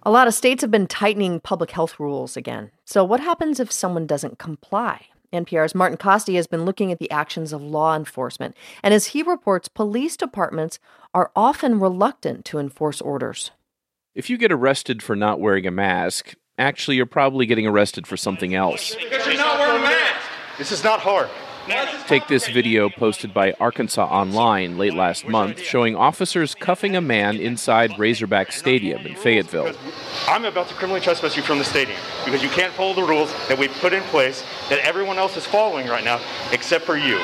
A lot of states have been tightening public health rules again. So what happens if someone doesn't comply? NPR's Martin Costi has been looking at the actions of law enforcement. And as he reports, police departments are often reluctant to enforce orders. If you get arrested for not wearing a mask, actually you're probably getting arrested for something else. Because you're not wearing a mask. This is not hard. Take this video posted by Arkansas Online late last month showing officers cuffing a man inside Razorback Stadium in Fayetteville. I'm about to criminally trespass you from the stadium because you can't follow the rules that we put in place that everyone else is following right now except for you.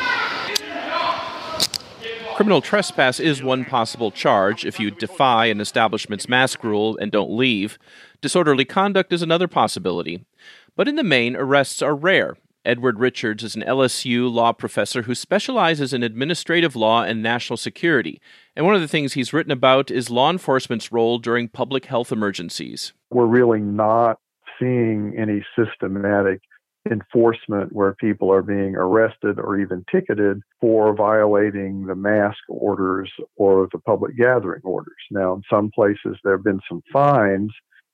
Criminal trespass is one possible charge if you defy an establishment's mask rule and don't leave. Disorderly conduct is another possibility. But in the main, arrests are rare. Edward Richards is an LSU law professor who specializes in administrative law and national security. And one of the things he's written about is law enforcement's role during public health emergencies. We're really not seeing any systematic enforcement where people are being arrested or even ticketed for violating the mask orders or the public gathering orders. Now, in some places, there have been some fines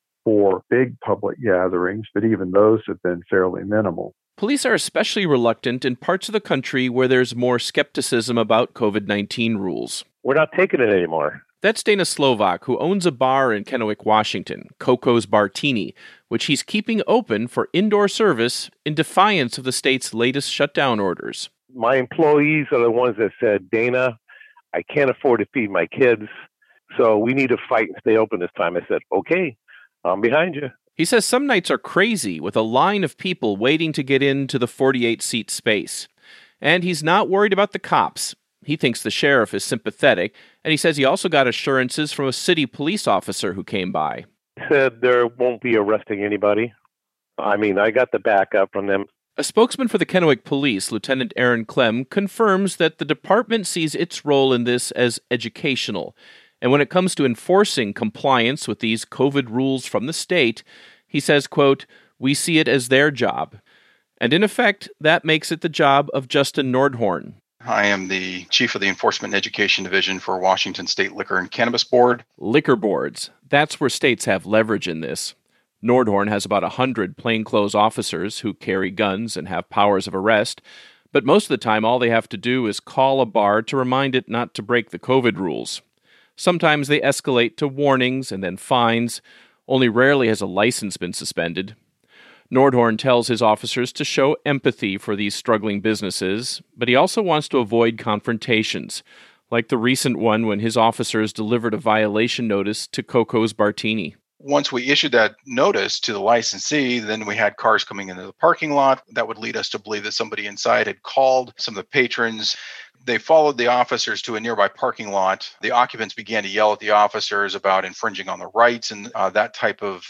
for big public gatherings, but even those have been fairly minimal. Police are especially reluctant in parts of the country where there's more skepticism about COVID-19 rules. We're not taking it anymore. That's Dana Slovak, who owns a bar in Kennewick, Washington, Coco's Bartini, which he's keeping open for indoor service in defiance of the state's latest shutdown orders. My employees are the ones that said, Dana, I can't afford to feed my kids, so we need to fight and stay open this time. I said, okay, I'm behind you. He says some nights are crazy, with a line of people waiting to get into the 48-seat space. And he's not worried about the cops. He thinks the sheriff is sympathetic, and he says he also got assurances from a city police officer who came by. He said there won't be arresting anybody. I got the backup from them. A spokesman for the Kennewick Police, Lieutenant Aaron Clem, confirms that the department sees its role in this as educational. And when it comes to enforcing compliance with these COVID rules from the state, he says, quote, "We see it as their job." And in effect, that makes it the job of Justin Nordhorn. I am the chief of the Enforcement and Education Division for Washington State Liquor and Cannabis Board. Liquor boards. That's where states have leverage in this. Nordhorn has about 100 plainclothes officers who carry guns and have powers of arrest. But most of the time, all they have to do is call a bar to remind it not to break the COVID rules. Sometimes they escalate to warnings and then fines. Only rarely has a license been suspended. Nordhorn tells his officers to show empathy for these struggling businesses, but he also wants to avoid confrontations, like the recent one when his officers delivered a violation notice to Coco's Bartini. Once we issued that notice to the licensee, then we had cars coming into the parking lot. That would lead us to believe that somebody inside had called some of the patrons. They followed the officers to a nearby parking lot. The occupants began to yell at the officers about infringing on the rights and that type of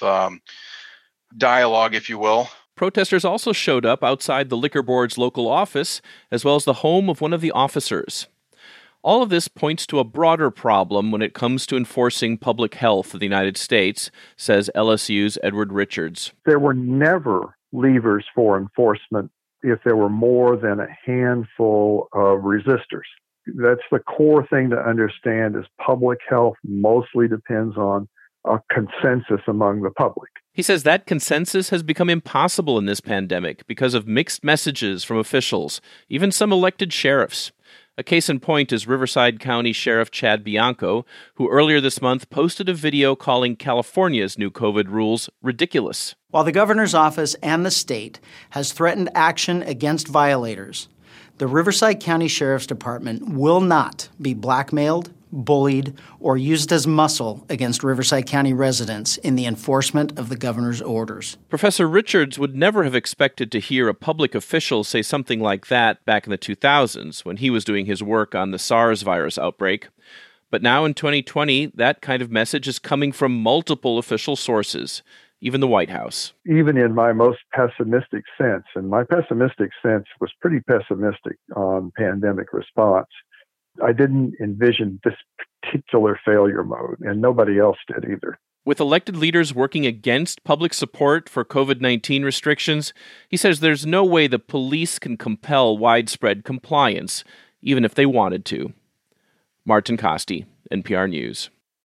dialogue, if you will. Protesters also showed up outside the liquor board's local office, as well as the home of one of the officers. All of this points to a broader problem when it comes to enforcing public health in the United States, says LSU's Edward Richards. There were never levers for enforcement if there were more than a handful of resistors. That's the core thing to understand is public health mostly depends on a consensus among the public. He says that consensus has become impossible in this pandemic because of mixed messages from officials, even some elected sheriffs. A case in point is Riverside County Sheriff Chad Bianco, who earlier this month posted a video calling California's new COVID rules ridiculous. While the governor's office and the state has threatened action against violators, the Riverside County Sheriff's Department will not be blackmailed, bullied, or used as muscle against Riverside County residents in the enforcement of the governor's orders. Professor Richards would never have expected to hear a public official say something like that back in the 2000s when he was doing his work on the SARS virus outbreak. But now in 2020, that kind of message is coming from multiple official sources, even the White House. Even in my most pessimistic sense, and my pessimistic sense was pretty pessimistic on pandemic response, I didn't envision this particular failure mode, and nobody else did either. With elected leaders working against public support for COVID-19 restrictions, he says there's no way the police can compel widespread compliance, even if they wanted to. Martin Costi, NPR News.